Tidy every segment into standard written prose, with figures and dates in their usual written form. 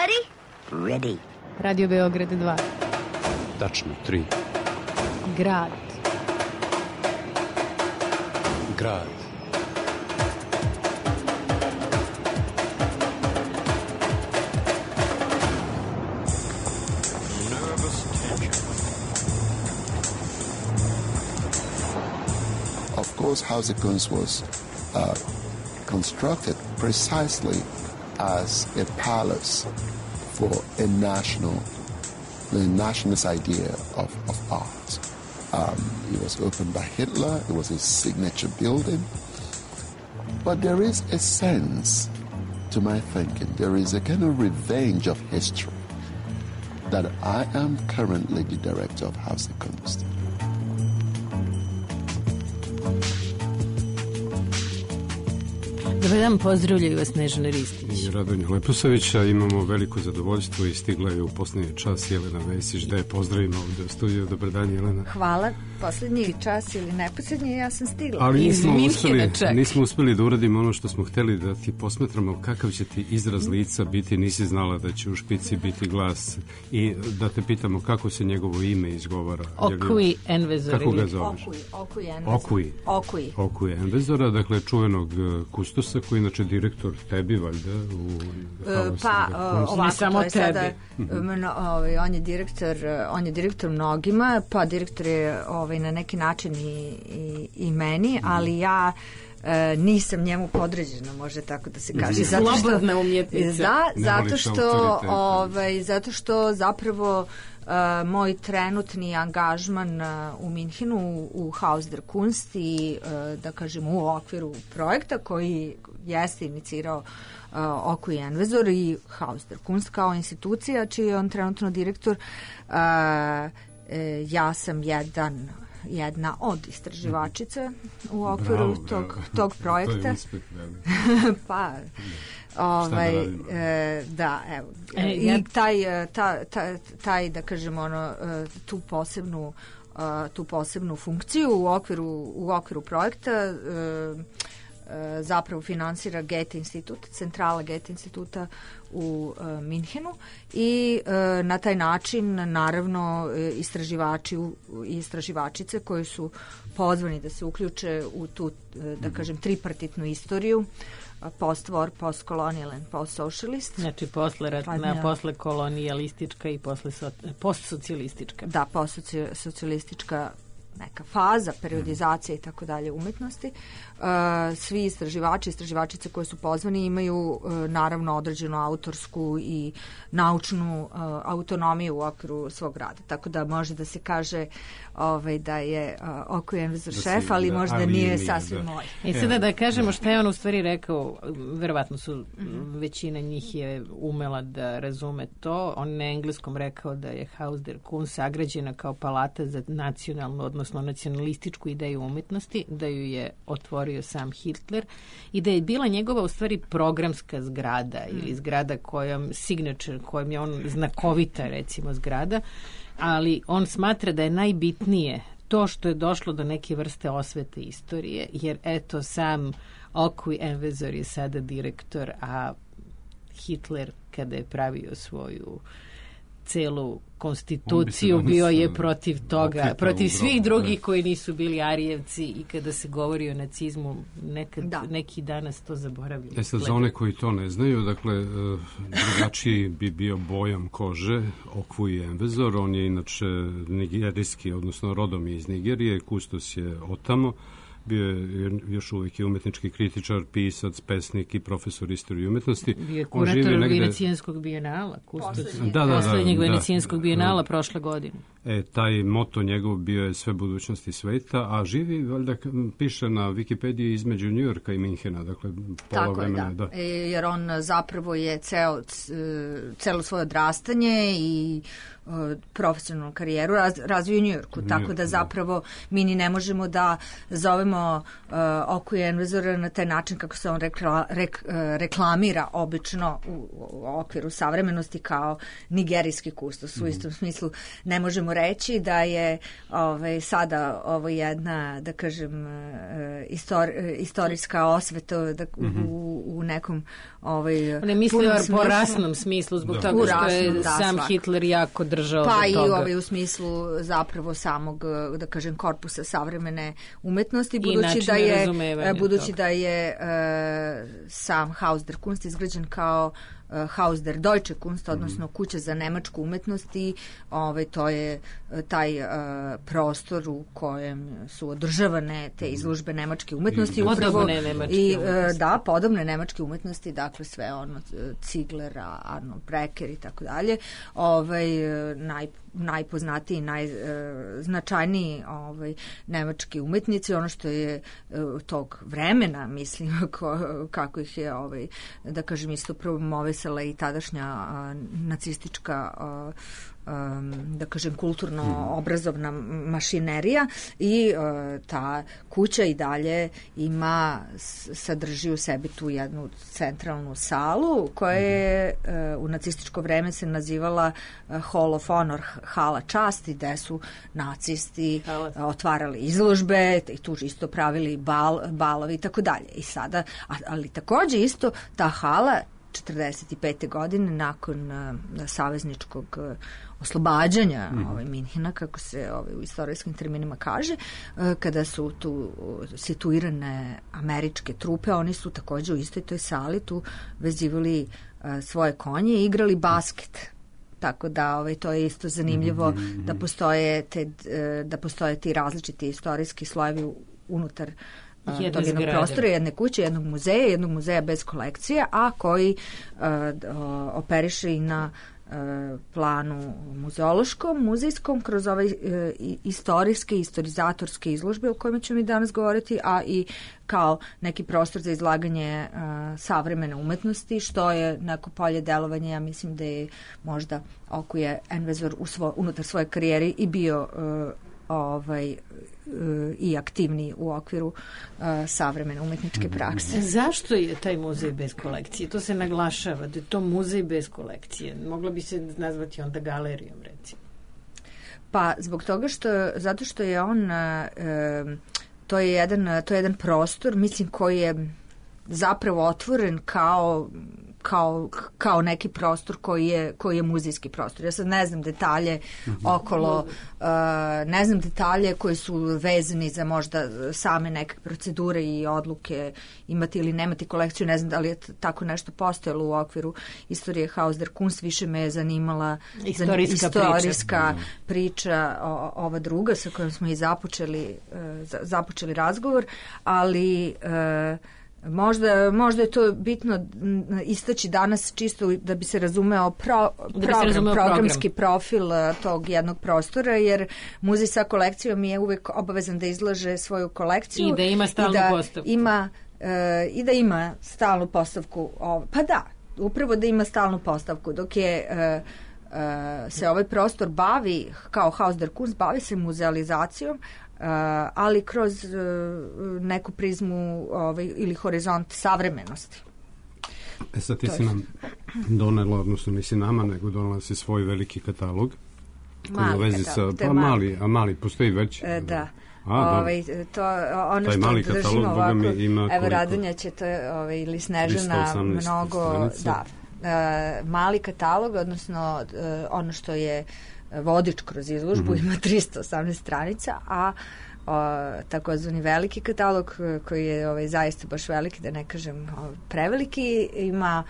Ready? Ready. Radio Beograd 2. Tačno 3. Grad. Grad. Of course, House of Guns was constructed precisely as a palace for a nationalist idea of art. It was opened by Hitler. It was his signature building. But there is a sense, to my thinking, there is a kind of revenge of history that I am currently the director of House of Kunst. Dobar dan, pozdravljaju vas Snežana Ristić i Radonja Leposavića. Imamo veliko zadovoljstvo i stigla je u posljednji čas Jelena Vesić da je pozdravimo ovdje u studiju. Dobar dan, Jelena. Hvala. Posljednji čas ili neposljednji, ja sam stigla. Ali nismo uspjeli da uradimo ono što smo htjeli, da ti posmetramo kakav će ti izraz lica biti. Nisi znala da će u špici biti glas i da te pitamo kako se njegovo ime izgovara. Okuji Envezor. Kako ga zoveš? Okuji Envezora, dakle čuvenog kustosa koji inače direktor tebi valjda u ovako, samo to je sada on je direktor mnogima, pa direktor je na neki način i meni, ali ja nisam njemu podređena, može tako da se kaže. Slobodna umjetnica. Da, zato što zapravo moj trenutni angažman u Minhenu u Haus der Kunst i da kažem u okviru projekta koji jeste inicirao Okuji Envezor i Haus der Kunst kao institucija čiji je on trenutno direktor. Ja sam jedna od istraživačica u okviru tog projekta. Pa da, evo. I taj da kažem tu posebnu funkciju u okviru projekta zapravo finansira Goethe institut, centrala Goethe instituta u Minhenu i na taj način naravno istraživači i istraživačice koji su pozvani da se uključe u tu da kažem tripartitnu istoriju post-war, post-colonial and post-socialist. Znači posleratna, poslekolonijalistička i postsocijalistička. Da, postsocijalistička neka faza, periodizacija i tako dalje umetnosti. Svi istraživačice koji su pozvani imaju naravno određenu autorsku i naučnu autonomiju u okviru svog rada. Tako da može da se kaže da je Okuji Envezor šef, ali možda nije sasvim moj. I sada da kažemo šta je on u stvari rekao, verovatno su većina njih je umela da razume to. On na engleskom rekao da je Haus der Kunst sagrađena kao palata za nacionalnu, odnosno nacionalističku ideju umetnosti, da ju je otvorio sam Hitler i da je bila njegova u stvari programska zgrada ili zgrada kojom je on znakovita recimo zgrada, ali on smatra da je najbitnije to što je došlo do neke vrste osvete istorije, jer eto sam Okuji Envezor je sada direktor, a Hitler kada je pravio svoju celu konstituciju bio je protiv toga, protiv svih drugih koji nisu bili Arijevci i kada se govori o nacizmu neki danas to zaboravljaju. Sad za one koji to ne znaju, dakle drugačiji bi bio bojam kože Okuji Envezor, on je inače nigerijski, odnosno rodom iz Nigerije, kustos je otamo. Bio je još uvijek i umetnički kritičar, pisac, pesnik i profesor istorije umetnosti. Bio je kurator Venecijanskog bijenala. Poslednjeg Venecijanskog bijenala prošle godine. Taj moto njegov bio je sve budućnosti sveta, a živi, valjda piše na Wikipediji između Njujorka i Minhena, dakle pola vremena. Da. Jer on zapravo je celo svoje odrastanje i profesionalnu karijeru razvio u Njujorku, tako da zapravo mi ni ne možemo da zovemo Oku Envezora na taj način kako se on reklamira obično u okviru savremenosti kao nigerijski kustos. U istom smislu ne možemo reći da je sada ovo jedna, da kažem, istorijska osveta u nekom ne mislim po rasnom smislu zbog toga što je sam Hitler jako držao pa do toga. I u smislu zapravo samog, da kažem, korpusa savremene umetnosti, budući da je sam Haus der Kunst izgrađen kao Haus der Deutsche Kunst, odnosno kuća za nemačku umetnost i to je taj prostor u kojem su održavane te izložbe nemačke umetnosti. Podobne nemačke umetnosti, dakle sve ono Ziegler, Arnold Breker i tako dalje. Najpoznatiji, najznačajniji nemački umetnici, ono što je tog vremena, mislim, kako ih je, da kažem, isto promovisala i tadašnja nacistička da kažem kulturno-obrazovna mašinerija i ta kuća i dalje sadrži u sebi tu jednu centralnu salu koja je u nacističko vreme se nazivala Hall of Honor, hala časti, gde su nacisti otvarali izložbe i tu isto pravili balovi i tako dalje. I sada, ali takođe isto ta hala 45. godine nakon savezničkog oslobađanja Minhena, kako se u istorijskim terminima kaže, kada su tu situirane američke trupe, oni su takođe u istoj toj sali tu vezivali svoje konje i igrali basket. Tako da to je isto zanimljivo da postoje ti različiti istorijski slojevi unutar tog jednog prostora, jedne kuće, jednog muzeja bez kolekcije, a koji operiše i na planu muzeološkom, muzejskom, kroz ove istorizatorske izložbe o kojima ćemo i danas govoriti, a i kao neki prostor za izlaganje savremene umetnosti, što je neko polje delovanja. Ja mislim da je možda Oku Envezor unutar svoje karijere i bio i aktivniji u okviru savremene umetničke prakse. Zašto je taj muzej bez kolekcije? To se naglašava, da je to muzej bez kolekcije. Moglo bi se nazvati onda galerijom, recimo. Pa, zbog toga zato što je on to je jedan prostor, mislim, koji je zapravo otvoren kao neki prostor koji je muzejski prostor. Ja sad ne znam detalje okolo, ne znam detalje koji su vezani za možda same neke procedure i odluke imati ili nemati kolekciju, ne znam da li je tako nešto postojalo u okviru istorije Haus der Kunst, više me je zanimala istorijska priča ova druga sa kojom smo i započeli razgovor, ali možda je to bitno istaći danas čisto da bi se razumeo programski profil tog jednog prostora, jer muzej sa kolekcijom je uvek obavezan da izlaže svoju kolekciju i da ima stalnu postavku. I da ima stalnu postavku. Pa da, upravo da ima stalnu postavku, dok je se ovaj prostor bavi, kao Haus der Kunst, bavi se muzealizacijom, ali kroz neku prizmu ili horizont savremenosti. Sad ti si nam donela, odnosno nisi nama, nego donela si svoj veliki katalog. Mali, postoji već. Da. Ono što držimo ovako, evo Radonja će to, ili Snežana, mnogo, da, mali katalog, odnosno ono što je vodič kroz izložbu, ima 318 stranica, a takozvani veliki katalog koji je zaista baš veliki, da ne kažem preveliki, ima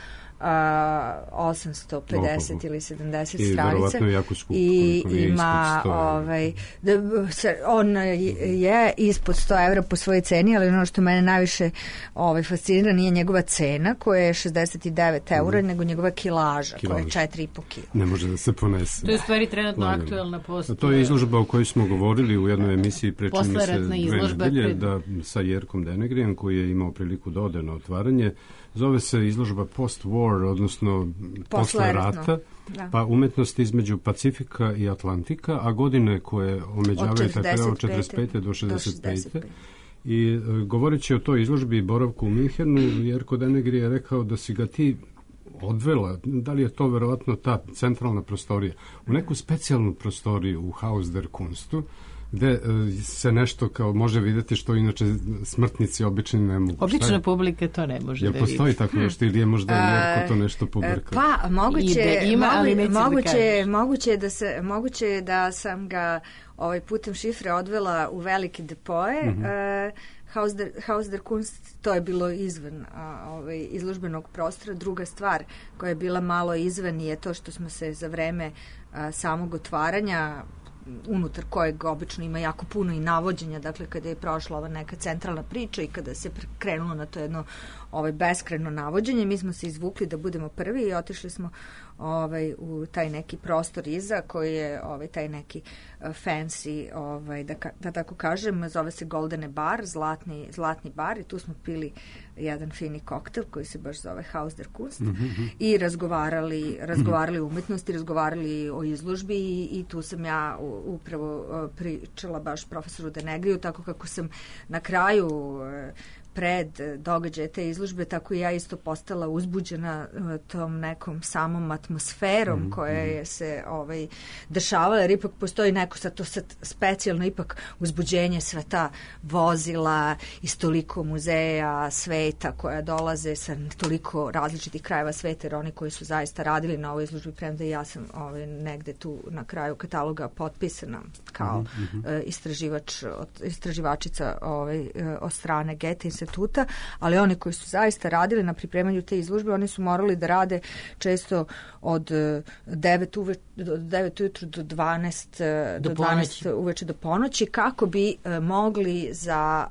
850 ili 70 stranica i ima on je ispod 100 evra po svojoj ceni, ali ono što mene najviše fascinira nije njegova cena koja je 69 eura, nego njegova kilaža koja je 4,5 kila. Ne može da se ponese. To je u stvari trenutno aktuelna postavka. To je izložba o kojoj smo govorili u jednoj emisiji prečini se 2 nedelje sa Jerkom Denegrijem, koji je imao priliku da ode na otvaranje. Zove se izložba post-war, odnosno posle rata, pa umetnost između Pacifika i Atlantika, a godine koje omeđavaju od 45. do 65. I govoreći o toj izložbi i boravku u Minhenu, Jerko Denegri je rekao da si ga ti odvela, da li je to verovatno ta centralna prostorija, u neku specijalnu prostoriju u Haus der Kunstu, gde se nešto kao može vidjeti što inače smrtnici obični ne mogu. Obična publika to ne može da vidi. Postoji tako nešto ili je možda Jerko to nešto pobrkao? Pa, moguće je da sam ga putem šifre odvela u velike depoje. Haus der Kunst, to je bilo izvan izložbenog prostora. Druga stvar koja je bila malo izvan je to što smo se za vreme samog otvaranja, unutar kojeg obično ima jako puno i navođenja, dakle kada je prošla ova neka centralna priča i kada se krenulo na to jedno beskrajno navođenje, mi smo se izvukli da budemo prvi i otišli smo u taj neki prostor iza koji je taj neki fancy, da tako kažem, zove se Goldene bar, zlatni bar, i tu smo pili jedan fini koktel koji se baš zove Haus der Kunst i razgovarali o umetnosti, razgovarali o izložbi i tu sam ja upravo pričala baš profesoru Denegriju, tako kako sam na kraju pred događaje te izložbe, tako i ja isto postala uzbuđena tom nekom samom atmosferom koja je se dešavala, jer ipak postoji neko specijalno ipak uzbuđenje, sva ta vozila iz toliko muzeja sveta koja dolaze sa toliko različitih krajeva sveta, jer oni koji su zaista radili na ovoj izložbi, premda ja sam negde tu na kraju kataloga potpisana kao istraživačica od strane Goethe instituta, ali oni koji su zaista radili na pripremanju te izložbe, oni su morali da rade često od 9 ujutru do 12 uveče do ponoći, kako bi mogli za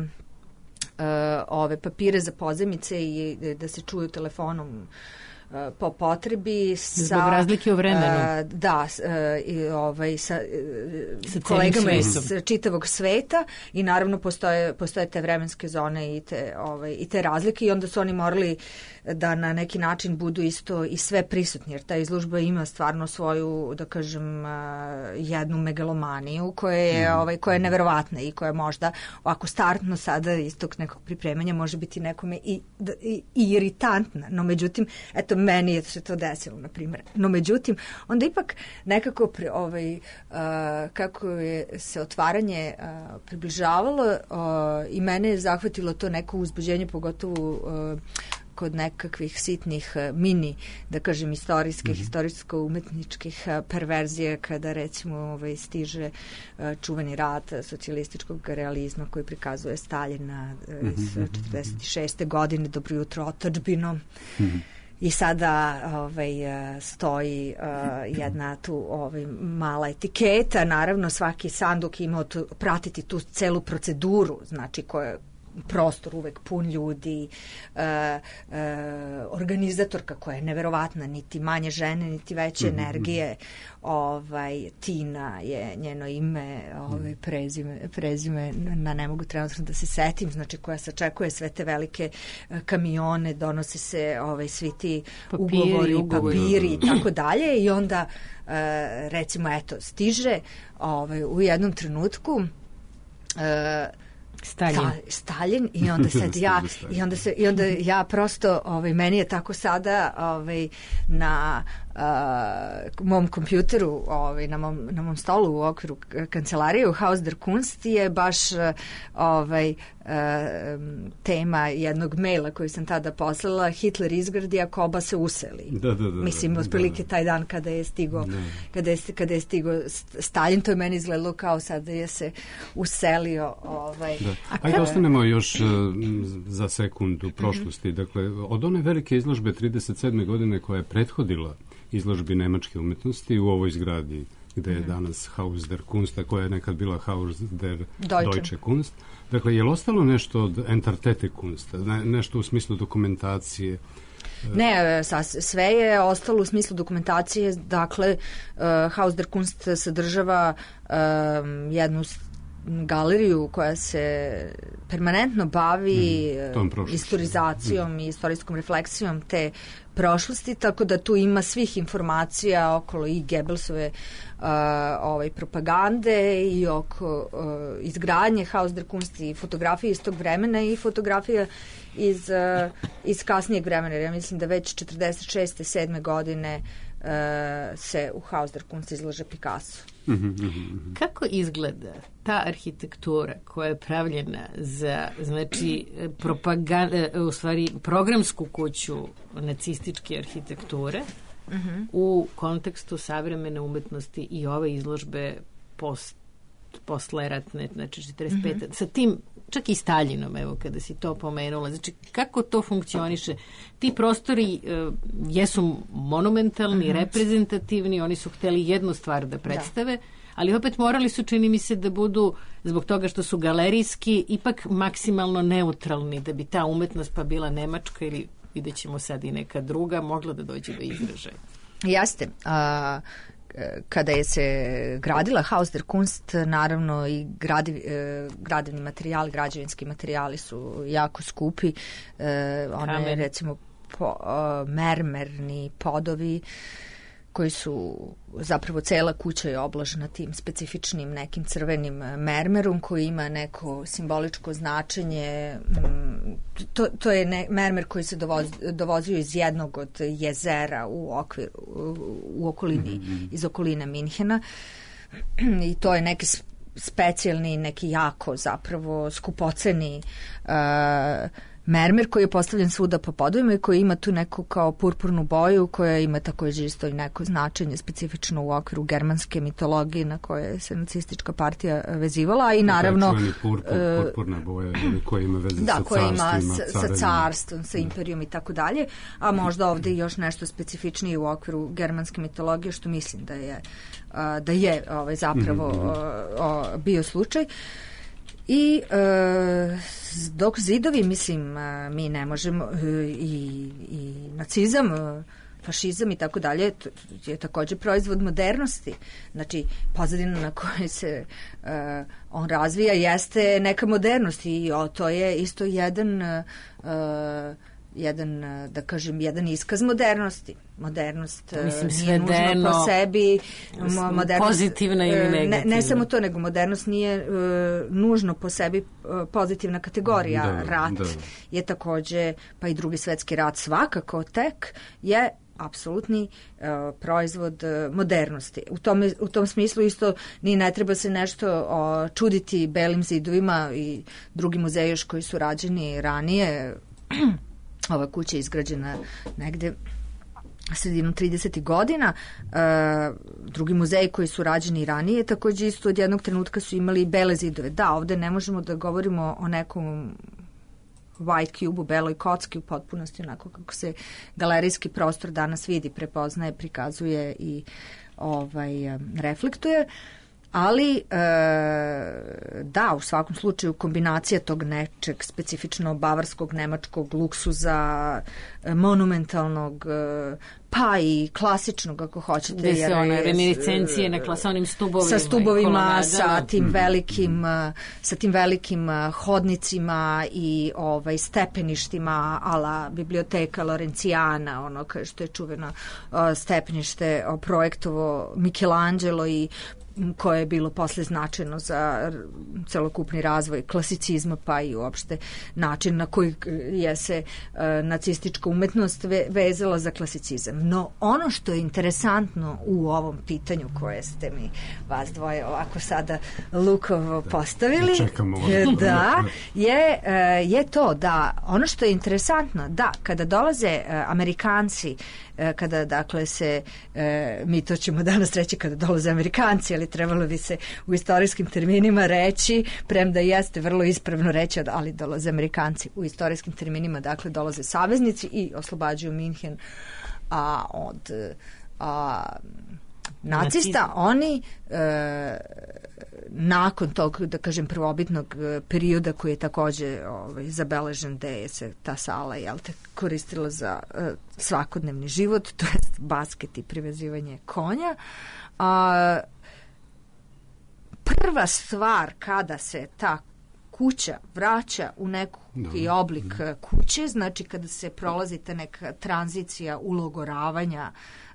ove papire za pozajmice i da se čuju telefonom po potrebi zbog razlike u vremenu. Sa kolegama iz čitavog sveta i naravno postoje te vremenske zone i te razlike i onda su oni morali da na neki način budu isto i sve prisutni, jer ta izložba ima stvarno svoju, da kažem, jednu megalomaniju koja je neverovatna i koja možda ovako startno sada iz tog nekog pripremanja može biti nekome i iritantna, no međutim, eto, meni je se to desilo, na primjer. No međutim, onda ipak nekako kako je se otvaranje približavalo i mene je zahvatilo to neko uzbuđenje, pogotovo kod nekakvih sitnih mini, da kažem, istorijsko-umetničkih perverzija, kada recimo stiže čuveni rad socijalističkog realizma koji prikazuje Staljina iz 46. godine, Dobro jutro otadžbino. I sada stoji jedna tu mala etiketa, naravno svaki sanduk ima pratiti tu celu proceduru, znači koja prostor uvek pun ljudi, organizatorka koja je neverovatna, niti manje žene, niti veće energije, Tina je njeno ime, prezime, ne mogu trenutno da se setim, znači koja sačekuje sve te velike kamione, donose se svi ti papiri i tako dalje, i onda recimo eto stiže u jednom trenutku Stalin i onda sad ja prosto meni je tako sada na mom kompjuteru, na mom stolu u okviru kancelarije u Haus der Kunst je baš tema jednog maila koji sam tada poslala: Hitler izgradi, a Koba se useli. Mislim, otprilike taj dan kada je stigo Stalin, to je meni izgledalo kao sad da je se uselio. Ajde, ostanemo još za sekund u prošlosti. Dakle, od one velike izložbe 37. godine koja je prethodila izložbi nemačke umetnosti u ovoj zgradi gde je danas Haus der Kunst, koja je nekad bila Haus der Deutsche Kunst. Dakle, je li ostalo nešto od Entartete Kunsta, nešto u smislu dokumentacije? Ne, sve je ostalo u smislu dokumentacije. Dakle, Haus der Kunst sadržava jednu galeriju koja se permanentno bavi istorizacijom i istorijskom refleksijom te prošlosti, tako da tu ima svih informacija okolo i Goebbelsove propagande i oko izgradnje Haus der Kunst i fotografije iz tog vremena i fotografija iz kasnijeg vremena. Ja mislim da već 46. 7. godine se u Haus der Kunst izlaže Picasso. Kako izgleda ta arhitektura koja je pravljena za, znači, u stvari programsku kuću nacističke arhitekture u kontekstu savremene umetnosti i ove izložbe posleratne, znači 45. Sa tim, čak i Staljinom, evo, kada si to pomenula. Znači, kako to funkcioniše? Ti prostori jesu monumentalni, reprezentativni, oni su hteli jednu stvar da predstave, ali opet morali su, čini mi se, da budu, zbog toga što su galerijski, ipak maksimalno neutralni, da bi ta umetnost pa bila nemačka ili, vidjet ćemo sad, i neka druga, mogla da dođe do izražaja. Jeste. Kada je se gradila Haus der Kunst, naravno i gradivni materijali, građevinski materijali su jako skupi. One, recimo, mermerni podovi, koji su, zapravo cela kuća je obložena tim specifičnim nekim crvenim mermerom koji ima neko simboličko značenje. To je mermer koji se dovozio iz jednog od jezera u okolini, iz okoline Minhena, i to je neki specijalni, neki jako zapravo skupoceni mermer koji je postavljen svuda po podovima i koji ima tu neku kao purpurnu boju koja ima također isto i neko značenje specifično u okviru germanske mitologije na koje se nacistička partija vezivala i naravno purpurna boja koja ima veze sa carstvom, sa imperijom i tako dalje, a možda ovde i još nešto specifičnije u okviru germanske mitologije, što mislim da je zapravo bio slučaj. I dok zidovi, mislim, mi ne možemo, i nacizam, fašizam i tako dalje, je također proizvod modernosti. Znači, pozadina na kojoj se on razvija jeste neka modernost i to je isto jedan iskaz modernosti. Modernost nije nužno po sebi pozitivna ili negativna. Ne samo to, nego modernost nije nužno po sebi pozitivna kategorija. Rat je također, pa i Drugi svjetski rat svakako tek je apsolutni proizvod modernosti. U tom smislu isto ni ne treba se nešto čuditi Belim zidovima i drugi muzeji još koji su rađeni ranije. Ova kuća je izgrađena negde sredinom 30. godina. Drugi muzeji koji su rađeni ranije također isto od jednog trenutka su imali bele zidove. Da, ovde ne možemo da govorimo o nekom white cube-u, beloj kocki u potpunosti, onako kako se galerijski prostor danas vidi, prepoznaje, prikazuje i reflektuje. Ali, da, u svakom slučaju kombinacija tog nečeg specifično bavarskog, nemačkog luksuza, monumentalnog, pa i klasičnog, ako hoćete. Gde se one reminiscencije sa onim stubovima. Sa stubovima, sa tim velikim hodnicima i stepeništima ala biblioteka Lorencijana, ono što je čuveno stepenište projektovo Michelangelo i koje je bilo posle značajno za celokupni razvoj klasicizma, pa i uopšte način na koji je se nacistička umetnost vezala za klasicizam. No, ono što je interesantno u ovom pitanju koje ste mi vas dvoje ovako sada lukovo postavili, je to da ono što je interesantno, da kada dolaze Amerikanci, kada dakle se, mi to ćemo danas reći kada dolaze Amerikanci, ali trebalo bi se u istorijskim terminima reći, premda jeste vrlo ispravno reći, ali dolaze Amerikanci u istorijskim terminima, dakle dolaze saveznici i oslobađaju Minhen od nacista. Oni nakon tog, da kažem, prvobitnog perioda koji je također zabeležen, da je se ta sala koristila za svakodnevni život, to je basket i privezivanje konja, prva stvar kada se ta kuća vraća u neki oblik kuće, znači kada se prolazi ta neka tranzicija ulogoravanja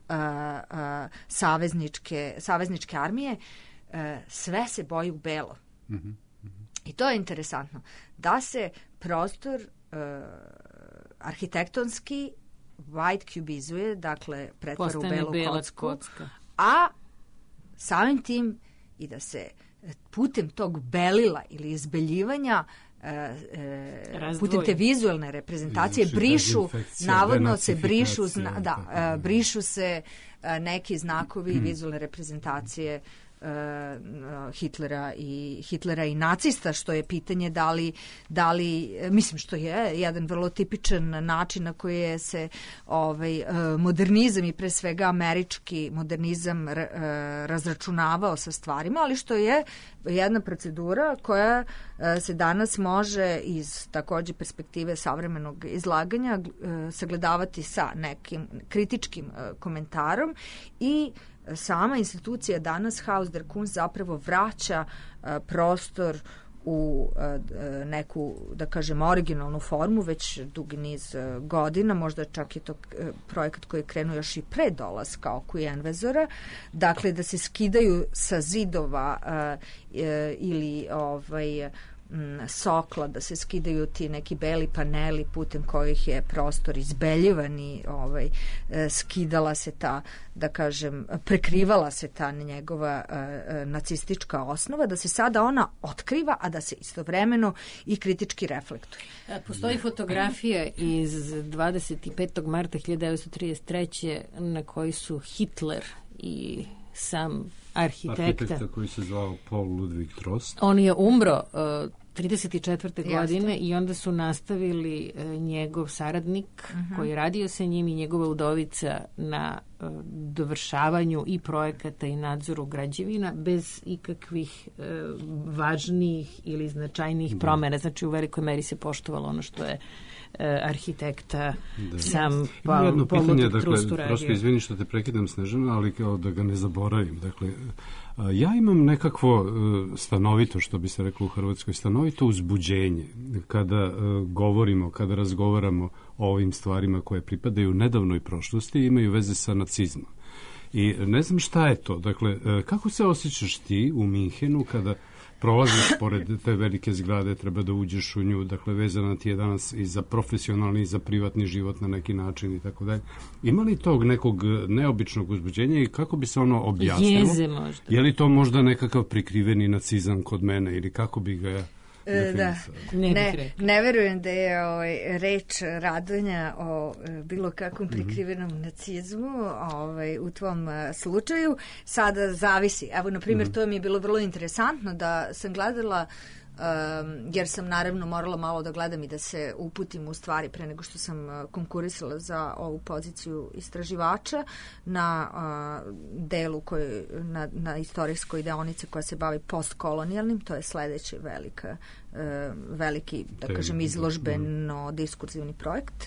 savezničke armije, sve se boji u belo. I to je interesantno. Da se prostor arhitektonski white cubizuje, dakle pretvara u belu kocku, a samim tim i da se putem tog belila ili izbeljivanja putem te vizualne reprezentacije brišu, navodno se brišu, brišu se neki znakovi vizualne reprezentacije Hitlera i nacista, što je pitanje da li mislim što je jedan vrlo tipičan način na koji se modernizam i pre svega američki modernizam razračunavao sa stvarima, ali što je jedna procedura koja se danas može iz takođe perspektive savremenog izlaganja sagledavati sa nekim kritičkim komentarom i sama institucija danas Haus der Kunst zapravo vraća prostor u neku, da kažem, originalnu formu već dugi niz godina, možda čak je to projekat koji je krenuo još i pre dolaska Okujenvezora, dakle da se skidaju sa zidova ili sokla, da se skidaju ti neki beli paneli putem kojih je prostor izbeljivan i skidala se ta, da kažem, prekrivala se ta njegova nacistička osnova, da se sada ona otkriva, a da se istovremeno i kritički reflektuje. Postoji fotografija iz 25. marta 1933. na kojoj su Hitler i sam arhitekta koji se zvao Paul Ludwig Trost. On je umro 34. godine i onda su nastavili njegov saradnik koji je radio sa njim i njegova udovica na dovršavanju i projekata i nadzoru građevina bez ikakvih važnijih ili značajnijih promjena. Znači u velikoj meri se poštovalo ono što je arhitekta sam jedno pitanje, dakle, prosto izvini što te prekidam, Snežana, ali kao da ga ne zaboravim. Dakle, ja imam nekakvo stanovito, što bi se reklo u Hrvatskoj, stanovito uzbuđenje kada kada razgovaramo o ovim stvarima koje pripadaju nedavnoj prošlosti i imaju veze sa nacizmom. I ne znam šta je to. Dakle, kako se osjećaš ti u Minhenu kada prolaziš pored te velike zgrade, treba da uđeš u nju, dakle vezana ti je danas i za profesionalni i za privatni život na neki način i tako dalje. Ima li tog nekog neobičnog uzbuđenja i kako bi se ono objasnilo? Jeze možda. Je li to možda nekakav prikriveni nacizam kod mene ili kako bi ga ja definisao? Ne verujem da je reč radonja o bilo kakvom prikrivenom nacizmu u tvom slučaju. Sada zavisi. Evo, na primjer, to mi je bilo vrlo interesantno da sam gledala, jer sam naravno morala malo da gledam i da se uputim u stvari pre nego što sam konkurisala za ovu poziciju istraživača na delu na istorijskoj deonici koja se bavi postkolonijalnim, to je sledeći veliki, da kažem, izložbeno-diskurzivni projekt.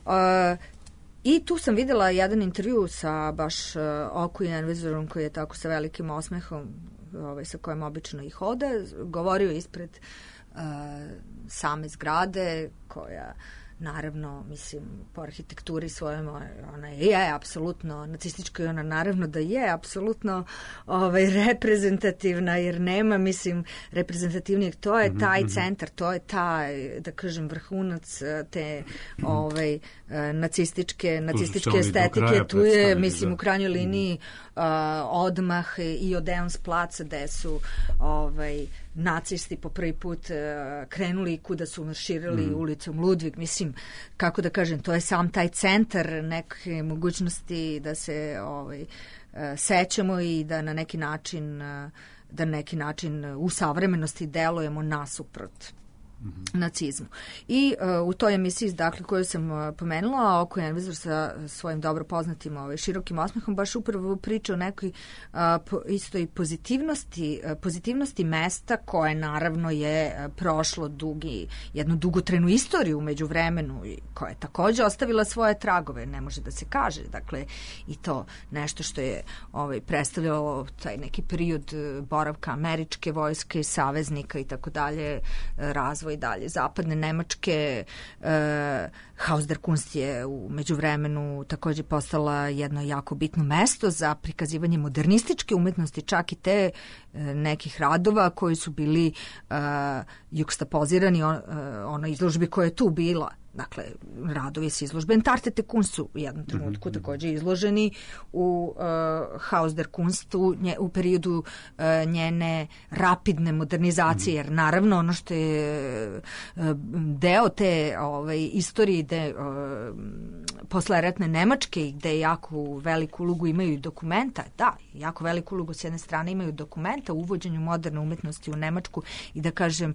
I tu sam videla jedan intervju sa baš Okujenvezorom koji je tako sa velikim osmehom sa kojim obično i hode, govorio ispred same zgrade koja naravno, mislim, po arhitekturi svojom ona je apsolutno nacistička i ona naravno da je apsolutno reprezentativna, jer nema, mislim, reprezentativnijeg, to je taj centar, to je taj, da kažem, vrhunac te nacističke estetike, tu je, mislim, u krajnjoj liniji odmah i Odeonsplaca gde su nacisti po prvi put krenuli i kuda su marširali ulicom Ludvig, mislim, kako da kažem, to je sam taj centar neke mogućnosti da se sećamo i da na neki način u savremenosti delujemo nasuprot nacizmu. I u toj emisiji, dakle, koju sam pomenula, Oko Envezor sa svojim dobro poznatim širokim osmehom, baš upravo priča o nekoj istoj pozitivnosti mesta, koje naravno je prošlo jednu dugotrajnu istoriju umeđu vremenu, koja je takođe ostavila svoje tragove, ne može da se kaže. Dakle, i to nešto što je predstavljalo taj neki period boravka američke vojske, saveznika i tako dalje, razvoj dalje zapadne Nemačke. Haus der Kunst je u međuvremenu takođe postala jedno jako bitno mesto za prikazivanje modernističke umetnosti, čak i te nekih radova koji su bili jukstapozirani onoj izložbi koja je tu bila. Dakle, radovi s izložbe Entartete Kunst su u jednom trenutku takođe izloženi u Haus der Kunst u periodu njene rapidne modernizacije, jer naravno ono što je deo te istorije posleratne Nemačke, gde jako veliku ulogu imaju i dokumenta, jako veliku ulogu s jedne strane imaju dokumenta u uvođenju moderne umetnosti u Nemačku i da kažem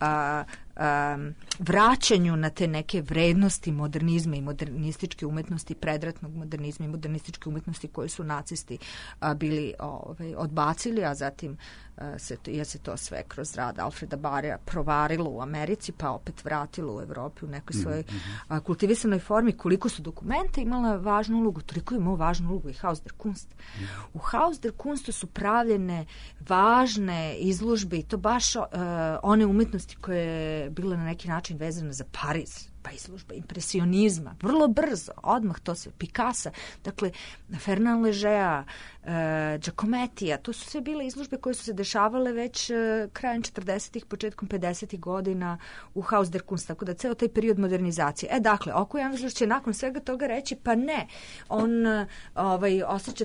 vraćanju na te neke vrednosti modernizma i modernističke umetnosti, predratnog modernizma i modernističke umetnosti koje su nacisti bili odbacili, a zatim se to sve kroz rad Alfreda Barea provarilo u Americi, pa opet vratilo u Evropi u nekoj svojoj kultivisanoj formi. Koliko su dokumenta imala važnu ulogu, toliko je imao važnu ulogu i Haus der Kunst. U Haus der Kunstu su pravljene važne izložbe i to baš one umetnosti koje je bila na neki način vezane za Pariz, pa izložba impresionizma, vrlo brzo, odmah to se, Picasso, dakle, Fernand Legea, Giacomettija, to su sve bile izložbe koje su se dešavale već krajem 40-ih, početkom 50-ih godina u Haus der Kunst, tako da ceo taj period modernizacije. Dakle, Oko Envezor će nakon svega toga reći, pa ne, on osjeća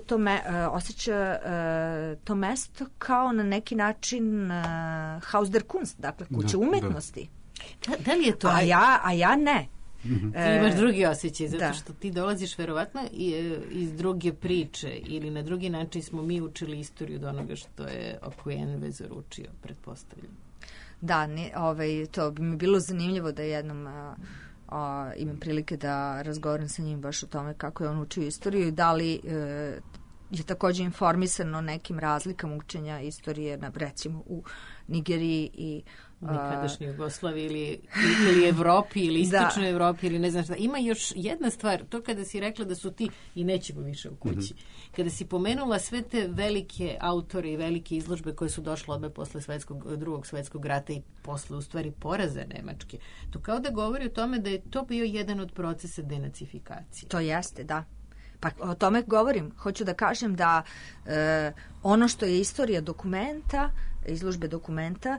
to mesto kao na neki način Haus der Kunst, dakle, kuća umetnosti. Da li je to? A ja ne. Ti imaš drugi osjećaj, zato što ti dolaziš verovatno iz druge priče ili na drugi način smo mi učili istoriju od onoga što je Oko Envezor učio, pretpostavljam. Da, to bi mi bilo zanimljivo da jednom imam prilike da razgovaram sa njim baš o tome kako je on učio istoriju i da li je takođe informisan o nekim razlikama učenja istorije, recimo u Nigeriji i nekadašnjoj Jugoslaviji ili Evropi ili istočnoj Evropi ili ne znam šta. Ima još jedna stvar, to kada si rekla da su ti, i nećemo više u kući, kada si pomenula sve te velike autore i velike izložbe koje su došle odmah posle drugog svetskog rata i posle u stvari poraza Nemačke, to kao da govori o tome da je to bio jedan od procesa denacifikacije. To jeste, da. Pa o tome govorim. Hoću da kažem da ono što je istorija dokumenta, izložbe dokumenta,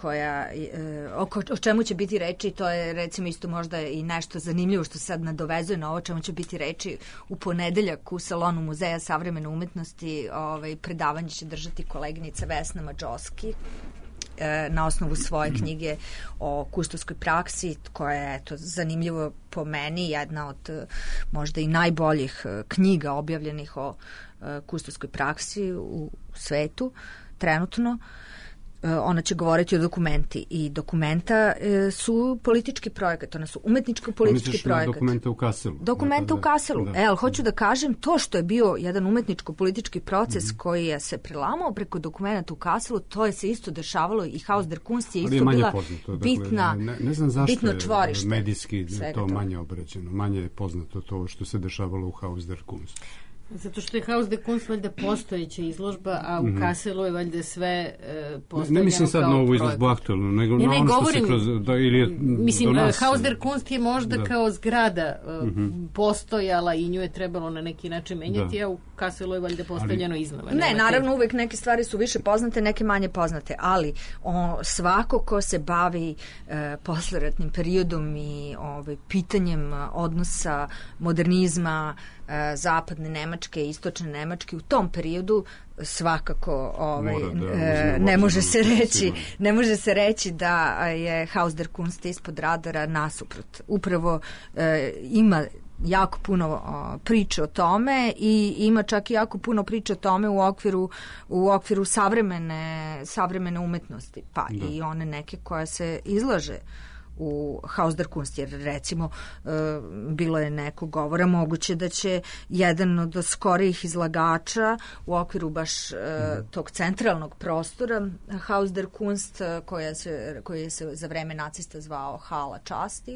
o čemu će biti reči, to je recimo isto možda i nešto zanimljivo što se sad nadovezuje na ovo, čemu će biti reči u ponedeljak u salonu Muzeja savremene umetnosti. Predavanje će držati koleginica Vesna Mađoski na osnovu svoje knjige o kustovskoj praksi, koja je, zanimljivo po meni, jedna od možda i najboljih knjiga objavljenih o kustovskoj praksi u svetu trenutno. Ona će govoriti o dokumenti i dokumenta su politički projekat, ona su umetničko-politički projekat. Dokumenta u Kasselu. Dokumenta u Kasselu. Hoću da kažem, to što je bio jedan umetničko-politički proces koji je se prelamao preko dokumenta u Kasselu, to je se isto dešavalo i Haus der Kunst je isto bila bitna, ne znam zašto bitno čvorište. Medijski to manje obrađeno, manje je poznato to što se dešavalo u Haus der Kunst. Zato što je Haus der Kunst valjda postojeća izložba, a u Kasselu je valjda sve postavljeno. Ne mislim sad na ovu izložbu aktualnu, nego na ono što se kroz... Mislim, Haus der Kunst je možda kao zgrada postojala i nju je trebalo na neki način menjati, a u Kasselu je valjda postavljeno iznova. Ne, naravno uvek neke stvari su više poznate, neke manje poznate, ali svako ko se bavi posleratnim periodom i pitanjem odnosa modernizma, zapadne Nemačke i istočne Nemačke u tom periodu svakako ne može se reći da je Haus der Kunst ispod radara, nasuprot. Upravo ima jako puno priče o tome i ima čak i jako puno priče o tome u okviru savremene umetnosti, pa i one neke koja se izlaže u Haus der Kunst, jer recimo bilo je neko govora, moguće da će jedan od skorijih izlagača u okviru baš tog centralnog prostora Haus der Kunst, koji se za vreme nacista zvao Hala časti,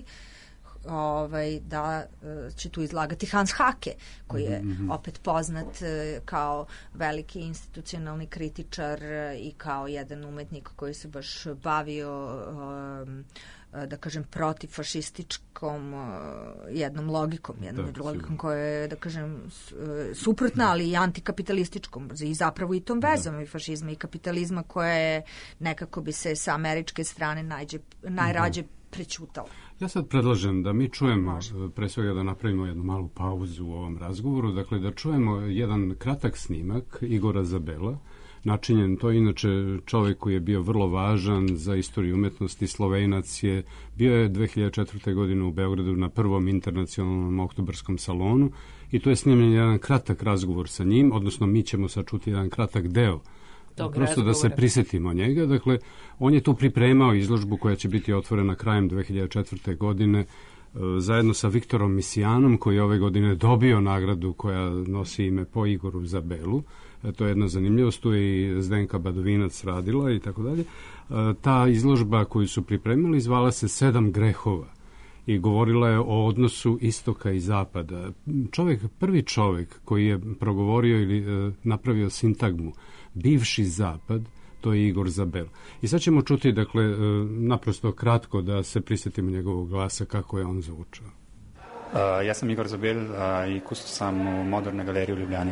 da će tu izlagati Hans Hake, koji je opet poznat kao veliki institucionalni kritičar i kao jedan umetnik koji se baš bavio da kažem protivfašističkom jednom logikom, logikom koja je, da kažem, suprotna, ali i antikapitalističkom i zapravo i tom vezom i fašizma i kapitalizma koja je nekako bi se sa američke strane najrađe prećutala. Ja sad predlažem da mi čujemo, pre svega da napravimo jednu malu pauzu u ovom razgovoru, dakle da čujemo jedan kratak snimak Igora Zabela, načinjen, to je inače čovjek koji je bio vrlo važan za istoriju umetnosti, Slovenac je, bio je 2004. godine u Beogradu na prvom internacionalnom oktobarskom salonu i tu je snimljen jedan kratak razgovor sa njim, odnosno mi ćemo sad čuti jedan kratak deo prosto da se prisjetimo njega. Dakle, on je tu pripremao izložbu koja će biti otvorena krajem 2004. godine zajedno sa Viktorom Misijanom, koji je ove godine dobio nagradu koja nosi ime po Igoru Zabelu. To je jedna zanimljivost, tu je i Zdenka Badovinac radila i tako dalje. Ta izložba koju su pripremili zvala se 7 grehova i govorila je o odnosu istoka i zapada. Prvi čovjek koji je progovorio ili napravio sintagmu bivši zapad, to je Igor Zabel. I sad ćemo čuti, dakle, naprosto kratko da se prisjetimo njegovog glasa kako je on zvučao. Ja sam Igor Zabel i kustos sam u Moderne galeriji u Ljubljani.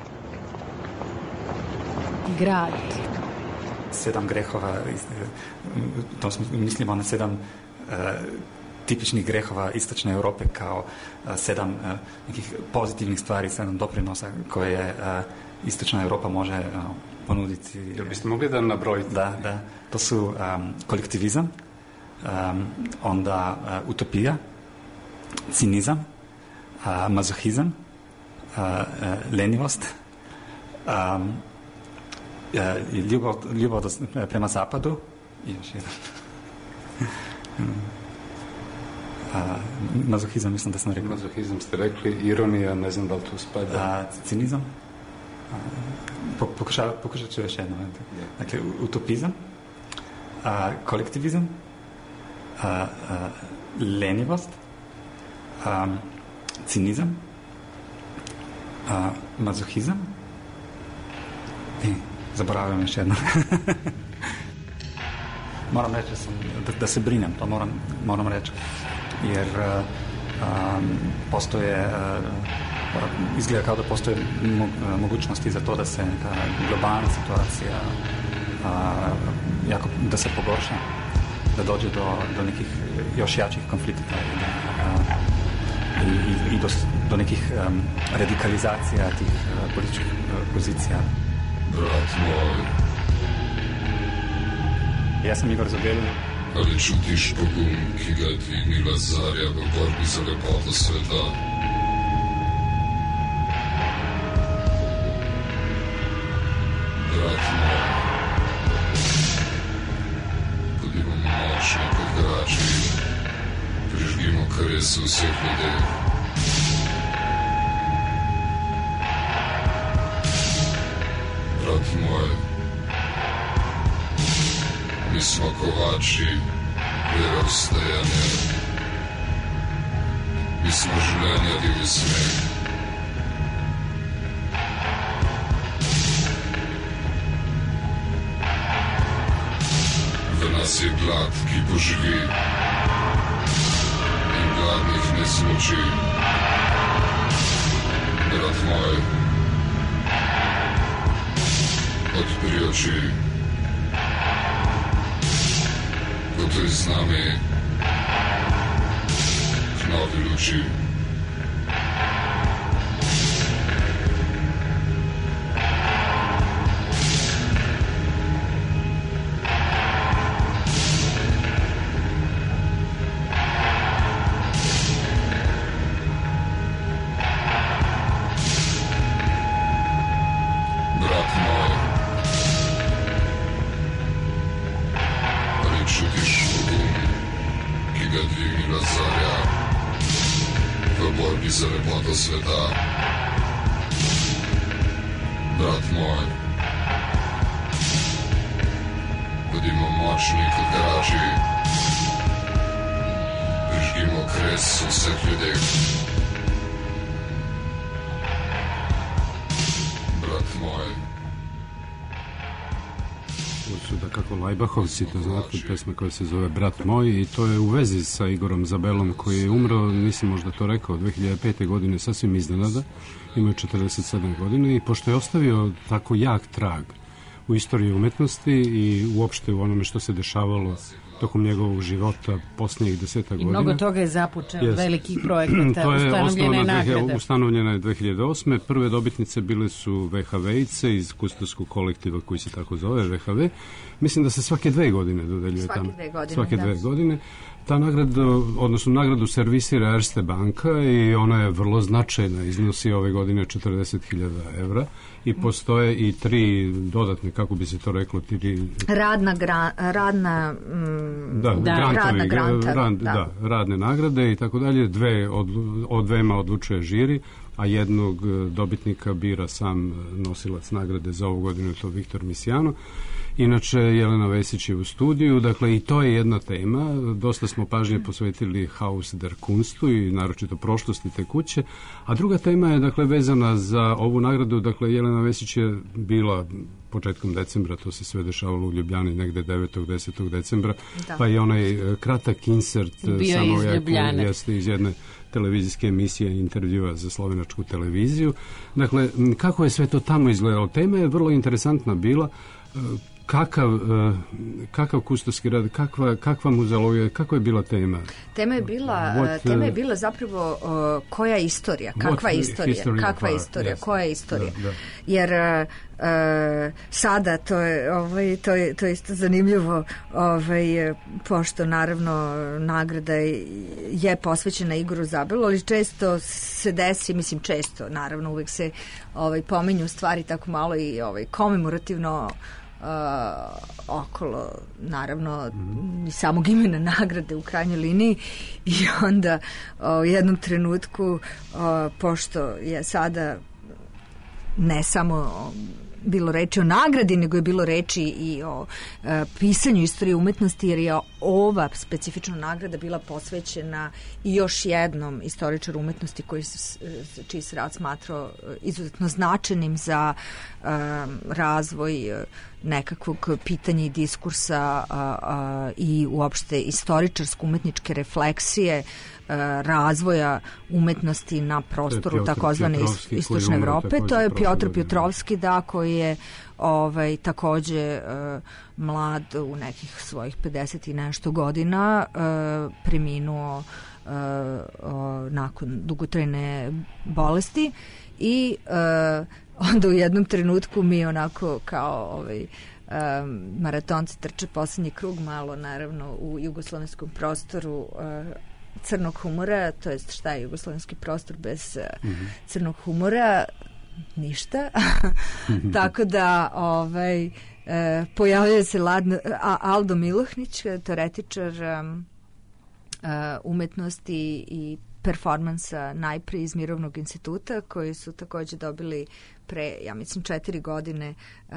Grad. 7 grehova, to mislimo na 7 tipičnih grehova istočne Europe kao 7 nekih pozitivnih stvari, 7 doprinosa koje istočna Europa može ponuditi. Jel biste mogli da nabrojite? Da. To su kolektivizam, onda utopija, cinizam, mazohizam, lenivost, ljubav prema zapadu i još jedan. Mazohizam, mislim da sam rekao. Mazohizam ste rekli, ironija, ne znam da li tu spada. Cinizam. Pokušat ću još jedno. Dakle, utopizam, kolektivizam, lenivost, cinizam, mazohizam i zaboravljam još jedno. Moram reći da se brinem, to moram reći, jer postoje, izgleda kao da postoje mogućnosti za to da se neka globalna situacija da se pogorša, da dođe do nekih još jačih konflikta i do nekih radikalizacija tih političkih pozicija. Brat moj, ja sam Igor Zabel. ali čutiš pogum, ki ga je dvignila zarja v borbi za lepoto sveta. Brat moj, budimo močni kot grači, prižgimo kares vseh ljudeh. Brat moj, mi smo kovači verovstajanja. Mi smo življenja divji smeh. V nas je glad, ki poživi in gladnih ne zmuči. Brat moj, odpri oči. Potuj z nami k novi luči. Brat moj, ali čutiš pogum, ki borbi za lepoto sveta. Brat moj, budimo moćni kod garaži, prižgimo kres u sveh ljudi. Brat moj. Ovo su da kako Lajbahovci, to znate, pesma koja se zove Brat moj, i to je u vezi sa Igorom Zabelom koji je umro, nisam možda to rekao, 2005. godine sasvim iznenada, imao je 47 godina, i pošto je ostavio tako jak trag u istoriji umetnosti i uopšte u onome što se dešavalo tokom njegovog života posljednjih 10 godina. I mnogo toga je započeo od velikih projekata, to je ustanovljene nagrade. Ustanovljena je 2008. Prve dobitnice bile su VHV-ice iz Kustovskog kolektiva koji se tako zove, VHV. Mislim da se svake 2 godine dodeljuje tamo. Svake dve godine. Ta nagrada, odnosno nagradu servisira Erste banka i ona je vrlo značajna, iznosi ove godine 40.000 evra i postoje i 3 dodatne, kako bi se to reklo, 3... radne nagrade i tako dalje. Od dvema odlučuje žiri, a jednog dobitnika bira sam nosilac nagrade za ovu godinu, to Viktor Misijano. Inače, Jelena Vesić je u studiju, dakle i to je jedna tema. Dosta smo pažnje posvetili Haus der Kunstu i naročito prošlosti te kuće. A druga tema je, dakle, vezana za ovu nagradu. Dakle, Jelena Vesić je bila početkom decembra, to se sve dešavalo u Ljubljani negde 9. 10. decembra, pa je onaj kratak insert samo jeste iz jedne televizijske emisije, intervjua za slovenačku televiziju. Dakle, kako je sve to tamo izgledalo? Tema je vrlo interesantna bila. Kakav kustovski rad, kakva muzeologija, kakva je bila tema? Tema je bila zapravo koja je istorija, kakva je istorija, koja je istorija. Jer sada to je isto zanimljivo, pošto naravno nagrada je posvećena Igoru Zabelu, ali često se desi, naravno uvek se pominju stvari tako malo i komemorativno okolo, naravno, samog imena nagrade u krajnjoj liniji, i onda u jednom trenutku, pošto je sada ne samo bilo reči o nagradi, nego je bilo reči i o pisanju istorije umetnosti, jer je ova specifična nagrada bila posvećena i još jednom istoričaru umetnosti čiji se rad smatrao izuzetno značajnim za razvoj nekakvog pitanja i diskursa i uopšte istoričarsko-umetničke refleksije razvoja umetnosti na prostoru takozvane istočne Evrope. To je Piotr Piotrovski, koji je takođe mlad u nekih svojih 50 i nešto godina preminuo nakon dugotrajne bolesti, i onda u jednom trenutku mi onako kao maratonci trče poslednji krug, malo naravno u jugoslovenskom prostoru crnog humora, to jest šta je jugoslovenski prostor bez crnog humora? Ništa. Tako da pojavljuje se Aldo Milohnić, teoretičar umetnosti i performansa najpre iz Mirovnog instituta, koji su takođe dobili pre, 4 godine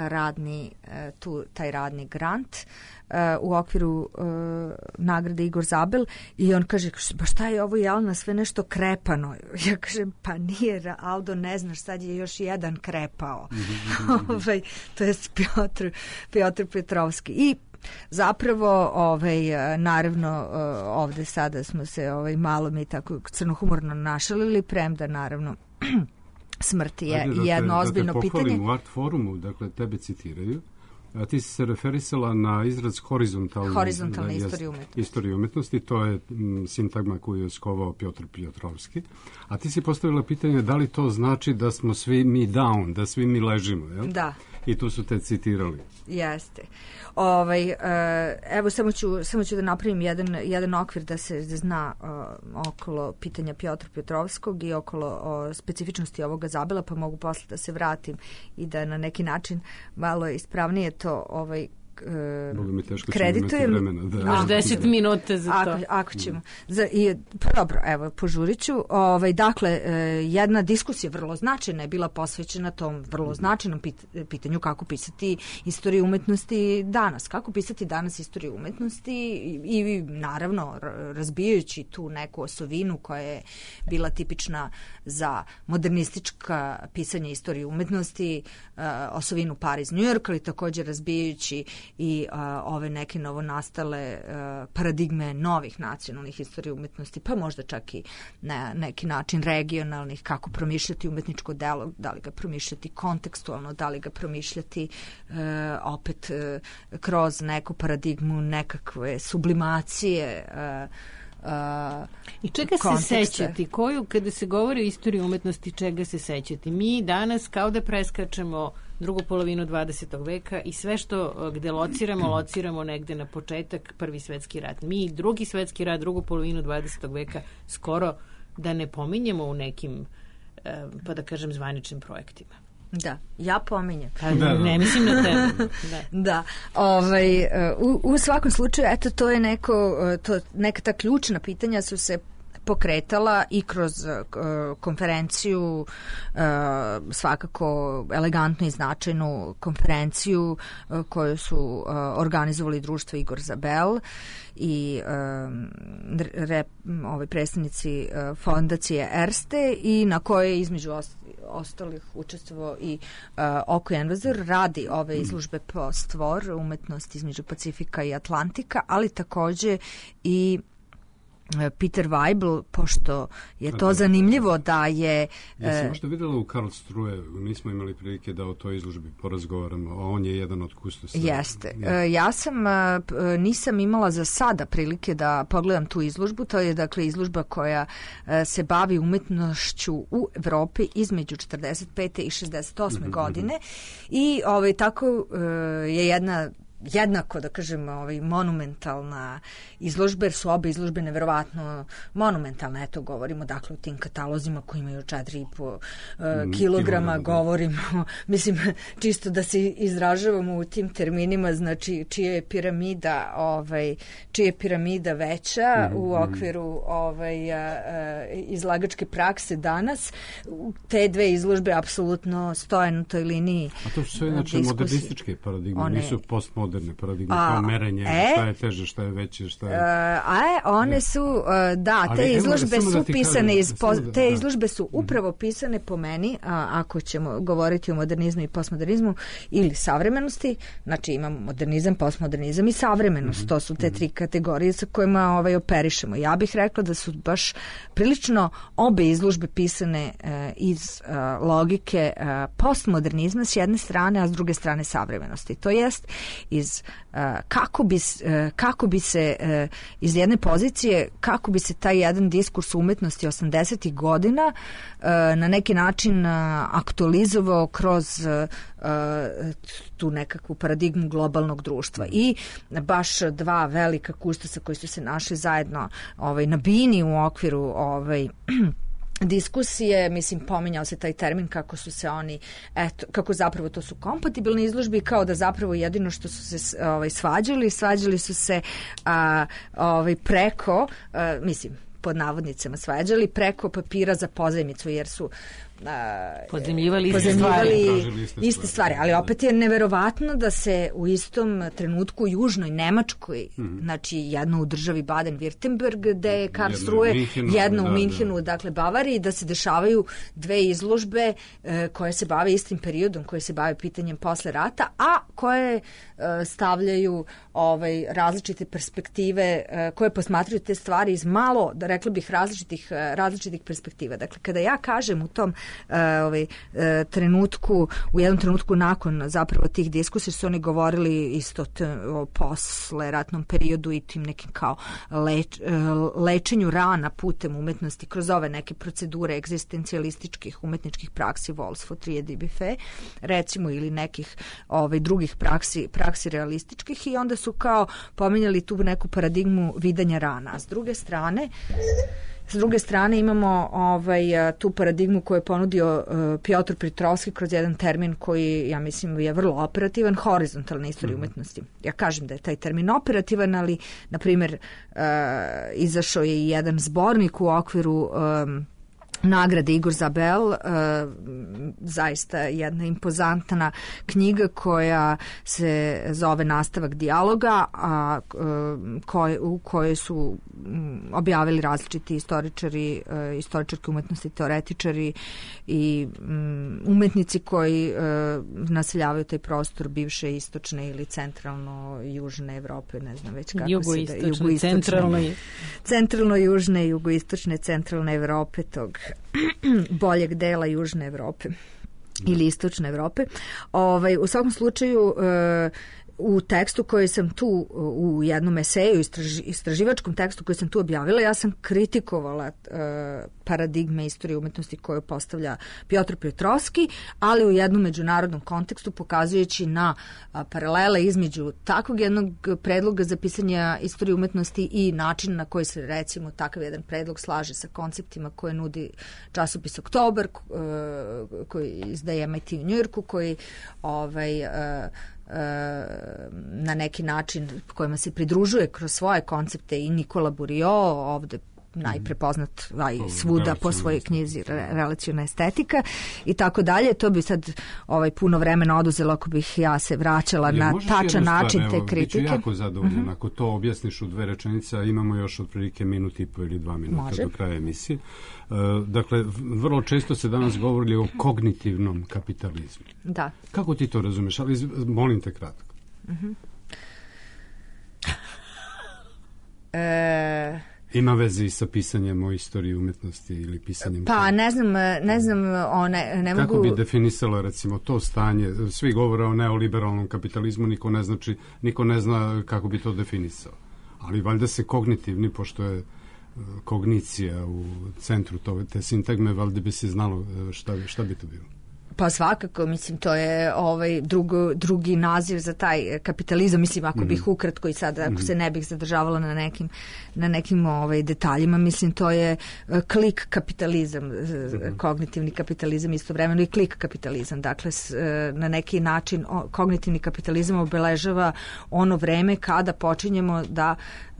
taj radni grant u okviru nagrade Igor Zabel, i on kaže, ba šta je ovo, Jelena, sve nešto krepano? Ja kažem, pa nije, Aldo, ne znaš, sad je još jedan krepao. To je Piotr Petrovski. I zapravo, naravno, ovde sada smo se malo mi tako crnohumorno našalili, premda naravno smrt je jedno ozbiljno pitanje. Da te pohvalim, u Art Forumu, dakle, tebe citiraju, a ti si se referisala na izraz horizontalne istorije umetnosti, to je sintagma koju je skovao Piotr Piotrovski, a ti si postavila pitanje da li to znači da smo svi mi down, da svi mi ležimo, jel? Da. I tu su te citirali. Jeste. Evo, samo ću da napravim jedan okvir da se zna okolo pitanja Piotra Piotrovskog i okolo specifičnosti ovoga Zabela, pa mogu posle da se vratim i da na neki način malo ispravnije to kreditujem. Još 10 minuta za to. Ako ćemo. Dobro, evo, požurit ću. Dakle, jedna diskusija vrlo značajna je bila posvećena tom vrlo značajnom pitanju kako pisati istoriju umetnosti danas. Kako pisati danas istoriju umetnosti i naravno razbijajući tu neku osovinu koja je bila tipična za modernistička pisanja istorije umetnosti, osovinu Pariz-New York, ali također razbijajući i ove neke novonastale paradigme novih nacionalnih istorija umetnosti, pa možda čak i na neki način regionalnih, kako promišljati umetničko delo, da li ga promišljati kontekstualno, da li ga promišljati opet kroz neku paradigmu nekakve sublimacije i čega se sećati? Kada se govori o istoriji umetnosti, čega se sećati? Mi danas kao da preskačemo drugu polovinu 20. veka i sve što gde lociramo negde na početak Prvi svetski rat. Mi Drugi svetski rat, drugu polovinu 20. veka skoro da ne pominjemo u nekim, pa da kažem, zvaničnim projektima. Da, ja pominjem. Ne mislim na tebe. Da. U svakom slučaju, eto, to je neka ta ključna pitanja su se pokretala i kroz konferenciju, svakako elegantnu i značajnu konferenciju koju su organizovali društvo Igor Zabel i predstavnici fondacije Erste i na kojoj je između ostalih učestvovao i Oko Envezor, radi ove izložbe Postvor, umetnost između Pacifika i Atlantika, ali takođe i Peter Weibel, pošto je to zanimljivo da je... Ja sam možda videla u Karlsruhe, nismo imali prilike da o toj izložbi porazgovaramo, a on je jedan od kustosa. Jeste. Ja nisam imala za sada prilike da pogledam tu izložbu, to je dakle izložba koja se bavi umetnošću u Evropi između 45. i 68. godine i tako je jednako, da kažem, monumentalna izložba, jer su obe izložbe neverovatno monumentalne. Eto, govorimo dakle o tim katalozima koji imaju 4,5 kilograma, govorimo, mislim, čisto da se izražavamo u tim terminima, znači čija je piramida veća u okviru izlagačke prakse danas. Te dve izložbe apsolutno stoje na toj liniji. A to su sve znači modernističke paradigme, nisu postmoderne paradigme, kao merenje, šta je teže, šta je veće, šta je... one su, te izložbe su pisane te izložbe su upravo pisane po meni, ako ćemo govoriti o modernizmu i postmodernizmu ili savremenosti, znači imamo modernizam, postmodernizam i savremenost, to su te tri kategorije sa kojima operišemo. Ja bih rekla da su baš prilično obe izložbe pisane iz logike postmodernizma s jedne strane, a s druge strane savremenosti. To jest kako bi se iz jedne pozicije, kako bi se taj jedan diskurs umetnosti 80. godina na neki način aktualizovao kroz tu nekakvu paradigmu globalnog društva. I baš dva velika kustosa koji su se našli zajedno na bini u okviru diskusije, mislim, pominjao se taj termin kako su se oni, kako zapravo to su kompatibilne izložbe, kao da zapravo jedino što su se svađali su se preko, mislim, pod navodnicama svađali, preko papira za pozajmicu, jer su pozajmljivali iste stvari, ali opet je neverovatno da se u istom trenutku u južnoj Nemačkoj, znači jedno u državi Baden-Württemberg gde je Karlsruhe, jedno u Minhenu, dakle Bavariji, da se dešavaju dve izložbe koje se bave istim periodom, koje se bave pitanjem posle rata, a koje stavljaju različite perspektive, koje posmatraju te stvari iz malo, da rekla bih, različitih perspektiva. Dakle, kada ja kažem u tom trenutku, u jednom trenutku nakon zapravo tih diskusija su oni govorili isto o posle ratnom periodu i tim nekim kao lečenju rana putem umetnosti kroz ove neke procedure egzistencijalističkih umetničkih praksi, Wolfsfotrie, Dubuffet, recimo, ili nekih drugih praksi realističkih, i onda su kao pominjali tu neku paradigmu viđanja rana. A s druge strane, S druge strane imamo tu paradigmu koju je ponudio Piotr Petrovski kroz jedan termin koji, ja mislim, je vrlo operativan, horizontalna istorija umetnosti. Ja kažem da je taj termin operativan, ali, na primjer, izašao je i jedan zbornik u okviru nagrade Igor Zabel, zaista jedna impozantna knjiga koja se zove Nastavak dijaloga, u kojoj su objavili različiti istoričari, istoričarke umetnosti, teoretičari i umetnici koji naseljavaju taj prostor bivše istočne ili centralno-južne Evrope, ne znam već kako centralno-južne, jugoistočne, centralne Evrope, tog boljeg dela južne Evrope ili istočne Evrope. U svakom slučaju, u tekstu koji sam tu, u jednom eseju, istraživačkom tekstu koji sam tu objavila, ja sam kritikovala paradigme istorije umetnosti koju postavlja Piotr Petrovski, ali u jednom međunarodnom kontekstu, pokazujući na paralele između takvog jednog predloga za pisanje istorije umetnosti i način na koji se, recimo, takav jedan predlog slaže sa konceptima koje nudi časopis Oktober, koji izdaje MIT u Njujorku, koji na neki način kojima se pridružuje kroz svoje koncepte i Nikola Burio, ovde najprepoznat svuda po svojoj knjizi Relaciona estetika i tako dalje. To bi sad puno vremena oduzelo ako bih ja se vraćala na tačan način te kritike. Biću jako zadovoljan ako to objasniš u 2 rečenice, a imamo još otprilike minut i po ili 2 minuta do kraja emisije. Dakle, vrlo često se danas govori o kognitivnom kapitalizmu. Da. Kako ti to razumeš? Ali molim te kratko. Ima veze i sa pisanjem o istoriji umetnosti ili pisanjem... Pa, ne znam, ne mogu... Kako bi definisala, recimo, to stanje? Svi govore o neoliberalnom kapitalizmu, niko ne zna kako bi to definisao. Ali valjda se kognitivni, pošto je kognicija u centru te sintagme, valjda bi se znalo šta bi to bilo. Pa svakako, mislim, to je drugi naziv za taj kapitalizam, mislim, ako bih ukratko i sad, ako se ne bih zadržavala na nekim detaljima, mislim, to je klik kapitalizam, kognitivni kapitalizam istovremeno i klik kapitalizam. Dakle, na neki način kognitivni kapitalizam obeležava ono vreme kada počinjemo da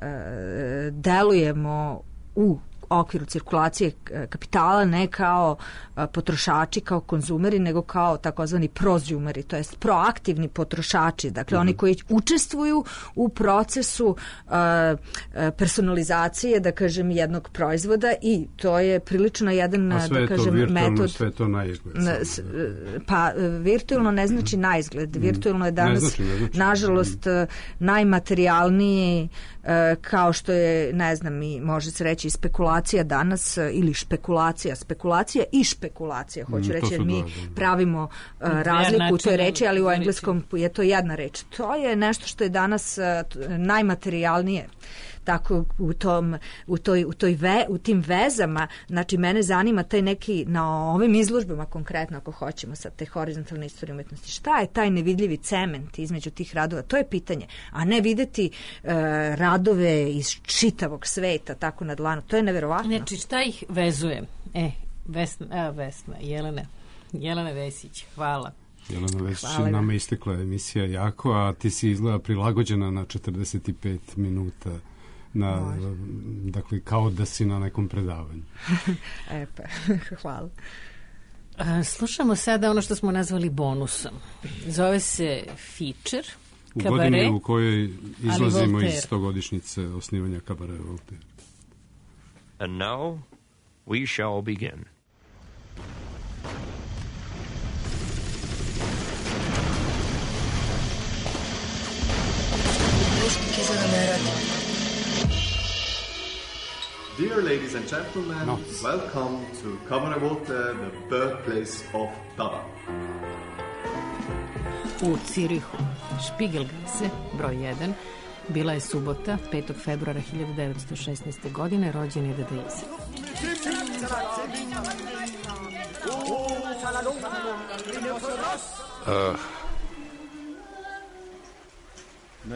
delujemo u okviru cirkulacije kapitala ne kao potrošači, kao konzumeri, nego kao takozvani prozumeri, to jest proaktivni potrošači, dakle oni koji učestvuju u procesu personalizacije, da kažem, jednog proizvoda i to je prilično jedan, da kažem, metod. Sve to na izgled. Pa virtualno ne znači na izgled. Virtualno je danas, ne znači. Nažalost, najmaterijalniji, kao što je, ne znam, i može se reći spekulacija danas, ili spekulacija i špekulacija, hoću reći, jer mi pravimo razliku u toj reči, ali u engleskom je to jedna reč. To je nešto što je danas najmaterijalnije. Tako u tim vezama, znači mene zanima taj neki, na ovim izložbama konkretno, ako hoćemo sad te horizontalne istorije umetnosti, šta je taj nevidljivi cement između tih radova, to je pitanje, a ne videti radove iz čitavog sveta tako na dlanu, to je neverovatno. Znači šta ih vezuje? Vesna, Jelena Vesić, hvala. Jelena Vesić, nama istekla emisija jako, a ti si izgleda prilagođena na 45 minuta. Dakle, kao da si na nekom predavanju. Hvala. Slušamo sada ono što smo nazvali bonusom. Zove se Feature, u godini u kojoj izlazimo iz 100-godišnjice osnivanja Kabare Voltaire. And now we shall begin. Dear ladies and gentlemen, welcome to Cabaret Voltaire, the birthplace of Dada. U Cirihu, Spiegelgasse, broj 1, bila je subota, 5. februara 1916. godine, rođen je Dada Isa.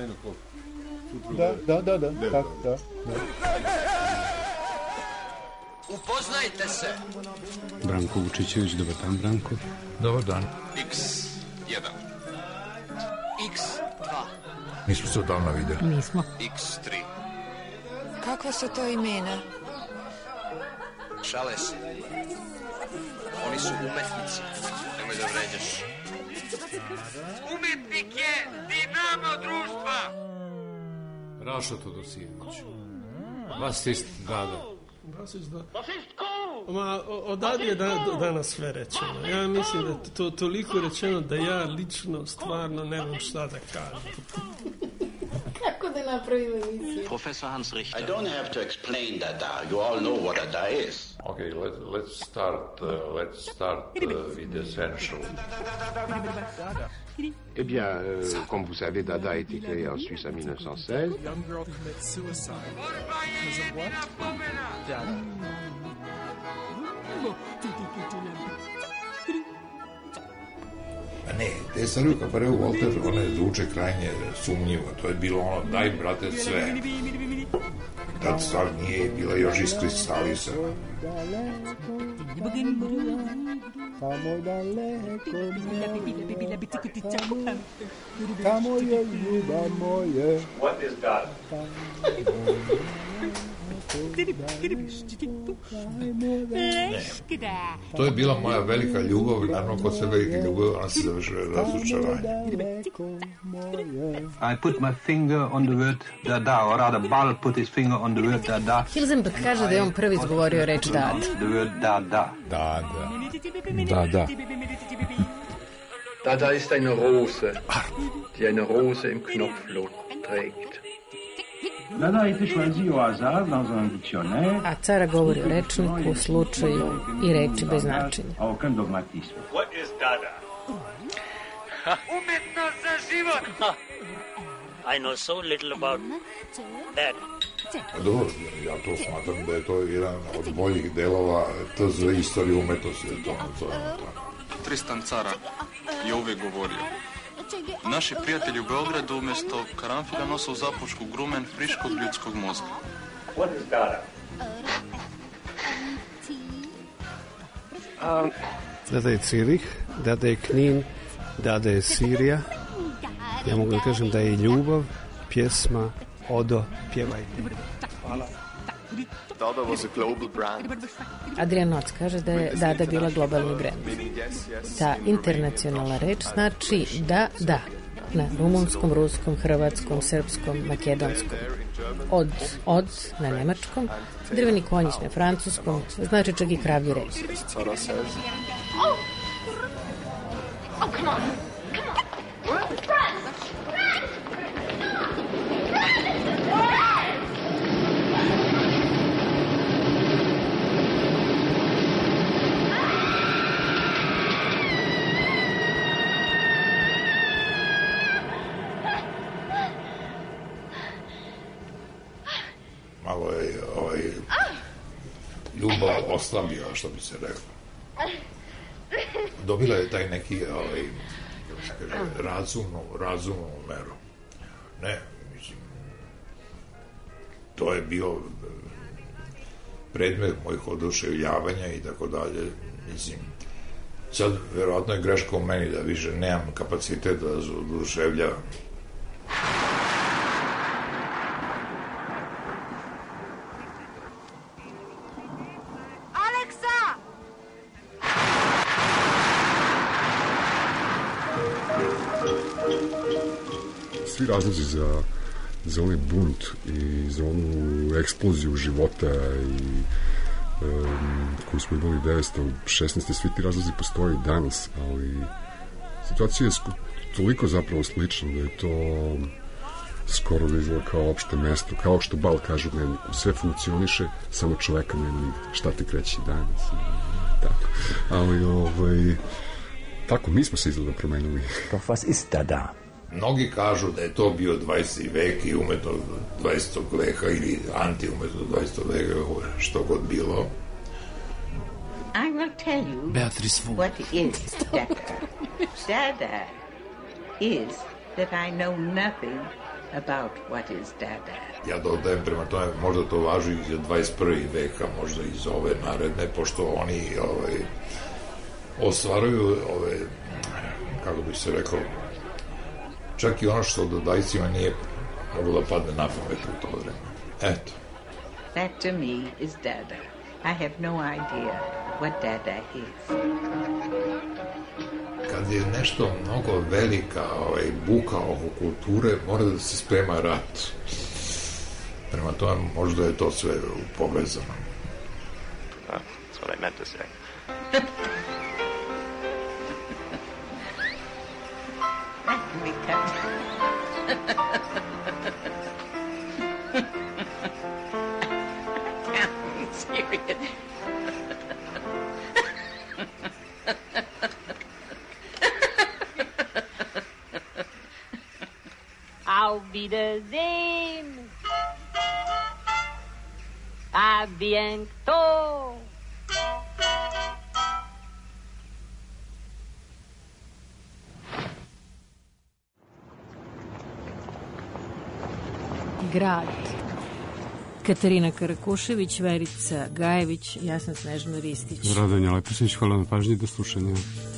Da. Upoznajte se. Branko Vučićević, dobar dan, Branko. Dobar dan. X1. X2. Nismo se odavno videli. Nismo. X3. Kakva su to imena? Šale se. Oni su umetnici. Nemoj da vređaš. Umetnik je dinamo društva. Rašo Todosijević. Vasist Dada. Odavde je danas sve rečeno. Ja mislim da je to toliko rečeno da ja lično stvarno nemam šta da kažem. Kako da napravimo emisiju? Professor Hans Richter. I don't have to explain Dada. You all know what Dada is. Okay, let's start with the essential. Eh bien, comme vous savez, Dada a été créé en Suisse en 1916. A ne, te stvari kao prvo Walter, one zvuče krajnje sumnjivo. To je bilo ono, daj brate sve. Tad stvar nije bila još iskristalisana. Tamo daleko tamo je ljubav moje. What is God? To je bila moja velika ljubav, naravno kod sve velike ljubav, ona se završuje razočaranje. I put my finger on the word Dada, or rather Bal put his finger on the word Dada. Hilzenberg kaže da je on prvi izgovorio reč Dada. The word Dada. Dada. Dada. Dada ist eine Rose, die eine Rose im Knopfloch trägt. Dada a été choisi au hasard dans un dictionnaire. A cara govori o rečniku, slučaju i reči bez značenja. Aucun dogmatisme. What is Dada? Umetnost za život. I know so little about that. Dobro, ja to smatram da je to jedan od boljih delova TZ istorije umetnosti. Tristan Cara je uvijek govorio: naši prijatelji u Beogradu umjesto karanfila nose u zapušku grumen friškog ljudskog mozga. What is Dada? Dada je Cirih, Dada je Knin, Dada je Sirija. Ja mogu da kažem da je ljubav, pjesma, odo, pjevajte. Hvala. Dada was a global brand. Adrian Noc kaže da je Dada bila globalni brend. Ta internacionalna reč znači da, na rumunskom, ruskom, hrvatskom, srpskom, makedonskom. Od na nemačkom, drveni konjić na francuskom, znači čak i kravlji reč. Oh, come on. Malo je ljubav oslabila, što bi se rekao. Dobila je taj neki razumnu meru. Ne, mislim, to je bio predmet mojih oduševljavanja i tako dalje. Mislim, sad verovatno je greška u meni da više nemam kapacitet da se oduševljavam. Svi razlozi za onaj bunt i za onu eksploziju života i koju smo imali 1916. Svi ti razlozi postoji danas, ali situacija je toliko zapravo slična da je to skoro da izgleda kao opšte mesto, kao što Bal kaže u meni, sve funkcioniše, samo čoveka nema nigde. Šta te kreći danas? Tako. Ali, tako, mi smo se izgleda promenili. Doch was ist Dada? Mnogi kažu da je to bio 20. vek i umetnost 20. veka ili anti-umetnost 20. veka, što god bilo. I will tell you what is Dada. Dada is that I know nothing about what is Dada. Ja dodajem prema tome, možda to važi i za 21. veka, možda i za ove naredne, pošto oni ostvaruju kako bi se rekao, čak i ono što Dadajcima nije moglo da padne na pamet u to vreme. Eto. That to me is Dada. I have no idea what Dada is. Kad je nešto mnogo velika buka oko kulture, mora da se sprema rat. Prema tome, možda je to sve povezano. That's what I meant to say. Auf Wiedersehen. A bientôt. Grad. Katarina Karakušević, Verica Gajević, ja sam Snežana Ristić. Radonja Lepušić, hvala na pažnji, do slušanja.